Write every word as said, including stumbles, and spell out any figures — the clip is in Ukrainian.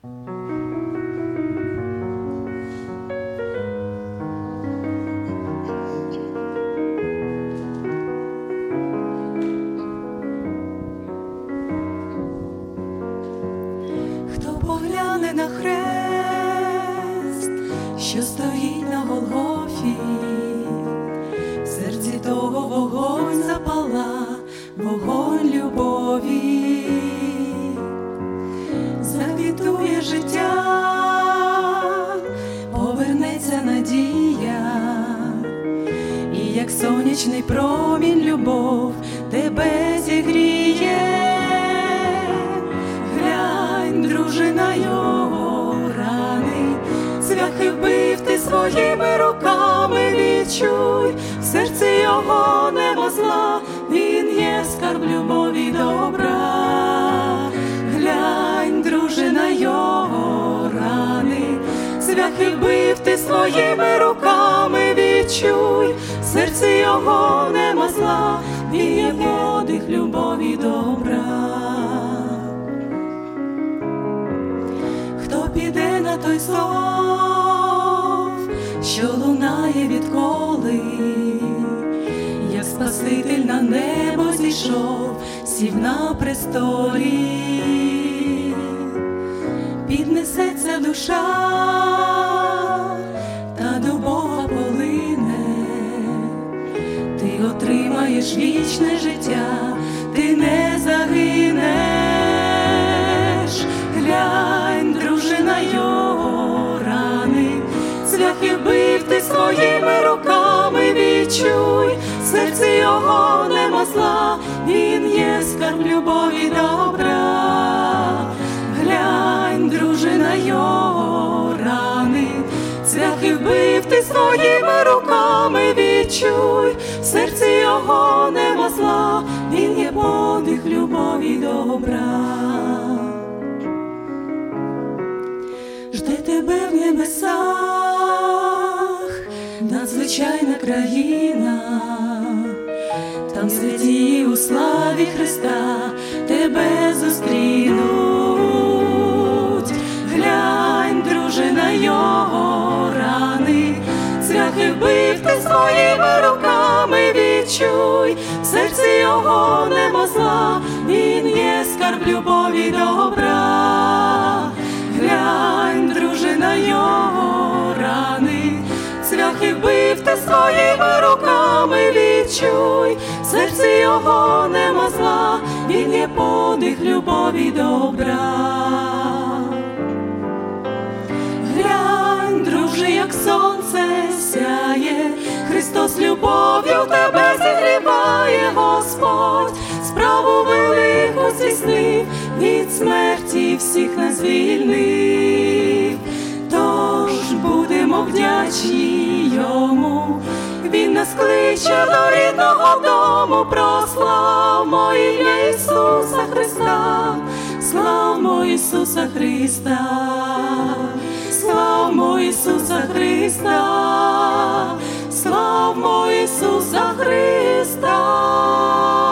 Погляне на хрест, що стоїть на Голгофі, в серці того вогонь запала, вогонь любові, заквітує життя, повернеться надія, і як сонячний промінь любов тебе зігріє. Дружина його рани, цвяхи вбив ти своїми руками, відчуй, в серці його нема зла, він є скарб любові й добра. Глянь, дружина його рани, цвяхи вбив ти своїми руками, відчуй, в серці його нема зла, він є подих любові й добра. Хто піде на той зов, що лунає відколи, як Спаситель на небо зійшов, сів на престолі, піднесеться душа, та до Бога полине, ти отримаєш вічне життя, ти не загинеш. Глянь, дружина його рани, цвяхи вбив ти своїми руками, відчуй, в серці його нема зла, він є скарб любові й добра. Глянь, дружина його рани, цвяхи вбив ти своїми руками, відчуй, в серці його нема зла, він є подих любові й добра. Жде тебе в небесах надзвичайна країна, там святі у славі Христа тебе зустрінуть. Глянь, дружина його рани, цвяхи вбив ти своїми руками, відчуй, в серці його нема зла, він є скарб любові й добра. Глянь, дружина його рани, цвяхи вбив ти своїми руками, відчуй, в серці його нема зла, він є подих любові й добра. Глянь, друже, як сонце сяє, Христос любов'ю тебе зігріває, Господь справу велику здійснив, від смерті всіх нас звільнив. Тож будемо вдячні йому, він нас кличе до рідного дому, прославмо ім'я Ісуса Христа, славмо Ісуса Христа, славмо Ісуса Христа, славмо Ісуса Христа.